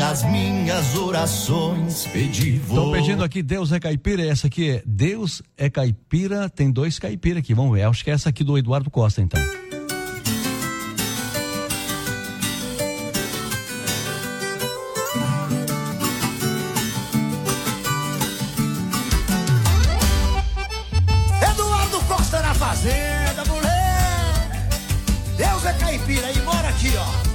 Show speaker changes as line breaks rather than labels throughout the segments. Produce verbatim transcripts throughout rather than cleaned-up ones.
nas minhas orações pedi vou.
Estão pedindo aqui Deus é Caipira, essa aqui é Deus é Caipira, tem dois caipira aqui, vamos ver, acho que é essa aqui do Eduardo Costa então.
Eduardo Costa na fazenda, mulher. Deus é caipira e mora aqui, ó.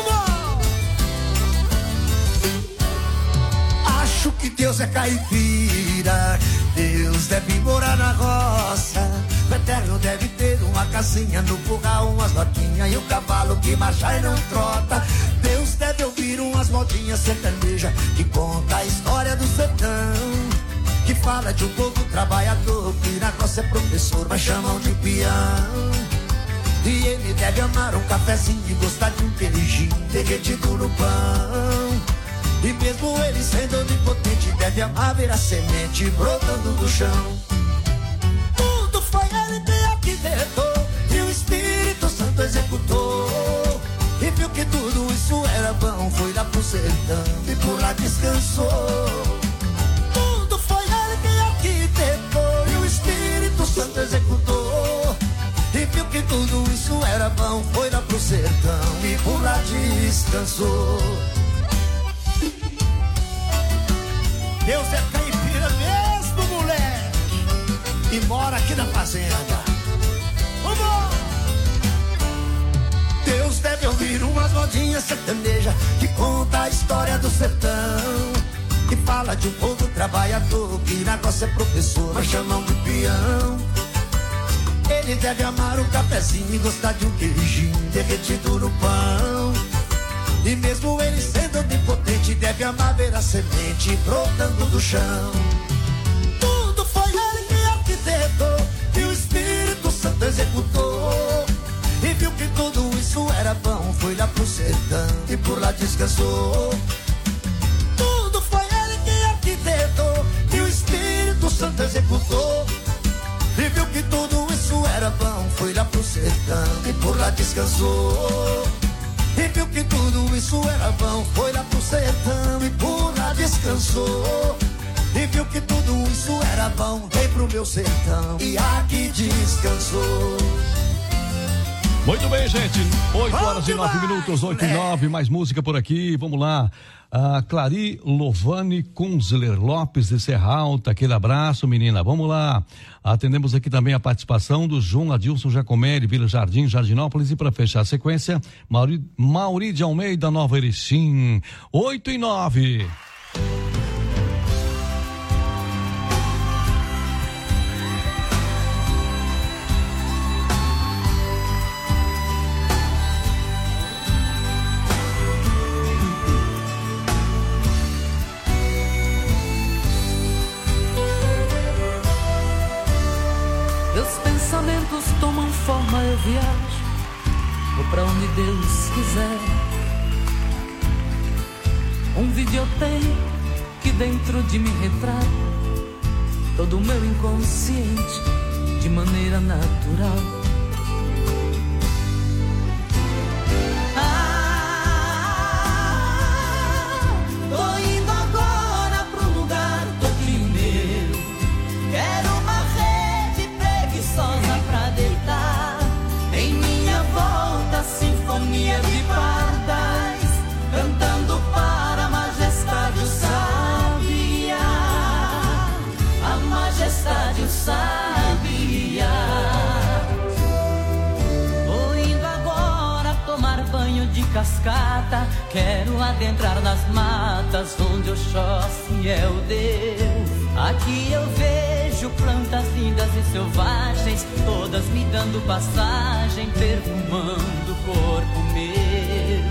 Acho que Deus é caipira, Deus deve morar na roça. O eterno deve ter uma casinha no curral, umas notinhas e um cavalo que marcha e não trota. Deus deve ouvir umas modinhas sertanejas que conta a história do sertão, que fala de um povo trabalhador que na roça é professor, mas chamam de peão. E ele deve amar um cafezinho e gostar de um queijinho derretido no pão. E mesmo ele sendo onipotente, deve amar ver a semente brotando do chão. Tudo foi ele que arquitetou e o Espírito Santo executou. E viu que tudo isso era bom, foi lá pro sertão e por lá descansou. Tudo foi ele que arquitetou e o Espírito Santo executou. E viu que tudo isso era bom, foi lá pro sertão e por lá descansou. Deus é caipira mesmo, moleque, e mora aqui na fazenda. Vamos! Deus deve ouvir umas modinhas sertanejas que conta a história do sertão, que fala de um povo trabalhador que na roça é professor, mas chamam de peão. Ele deve amar um cafezinho e gostar de um queijinho derretido no pão. E mesmo ele sendo onipotente, deve amar ver a semente brotando do chão. Tudo foi ele que arquitetou e o Espírito Santo executou. E viu que tudo isso era bom, foi lá pro sertão e por lá descansou. Tudo foi ele que arquitetou e o Espírito Santo executou. E viu que tudo isso era bom, foi lá pro sertão e por lá descansou. E viu que tudo isso era bom, foi lá pro sertão e por lá descansou. E viu que tudo isso era bom, veio pro meu sertão e aqui descansou.
Muito bem, gente, oito horas e nove minutos, oito e nove, mais música por aqui, vamos lá. A Clari Lovane Kunzler Lopes de Serra Alta, aquele abraço, menina, vamos lá. Atendemos aqui também a participação do João Adilson Giacomelli, Vila Jardim, Jardinópolis, e para fechar a sequência, Mauri, Mauri de Almeida, Nova Erechim, oito e nove.
Tomam forma, eu viajo, vou pra onde Deus quiser. Um videotape que dentro de mim retrata todo o meu inconsciente de maneira natural. Ah, tô indo agora pro lugar todinho meu. Quero uma rede preguiçosa pra deitar. Em minha volta, sinfonia de pardais, cantando para a majestade o sabiá. A majestade o sabiá. Vou indo agora tomar banho de cascata. Quero adentrar nas matas onde Oxóssi é o Deus. Aqui eu vejo plantas lindas e selvagens, todas me dando passagem, perfumando o corpo meu.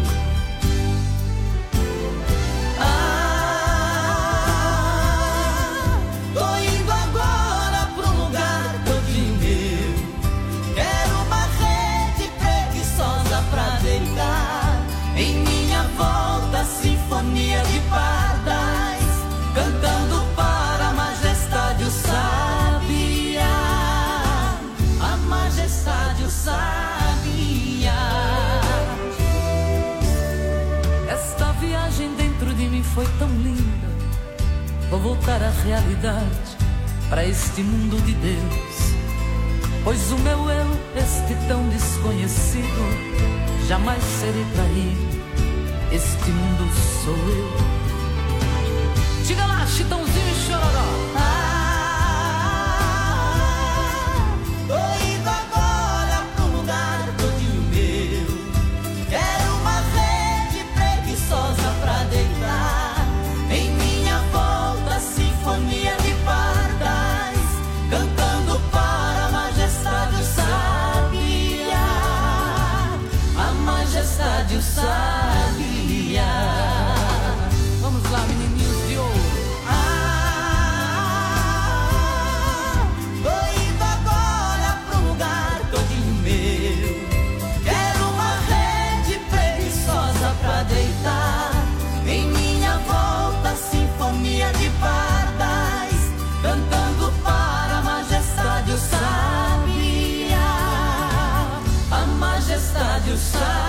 Ah, tô indo agora pro lugar todinho meu. Quero uma rede preguiçosa pra deitar. Em minha volta, sinfonia de pardais, cantando para a majestade o sabiá. A majestade o sabiá. foi tão linda. Vou voltar à realidade, para este mundo de Deus. Pois o meu eu, este tão desconhecido, jamais serei traído. Este mundo sou eu. Diga lá, Chitãozinho e Chororó.
Ah, tô indo agora pro lugar todinho meu. Quero uma rede preguiçosa pra deitar. Em minha volta, sinfonia de pardais, cantando para a majestade o sabia. A majestade o sabia.
Vamos lá, menininhos de ouro.
Ah, tô indo agora pro lugar todinho meu. Quero uma rede preguiçosa pra deitar. Em minha volta, sinfonia de pardais, cantando para a majestade o sabia. A majestade o sabia.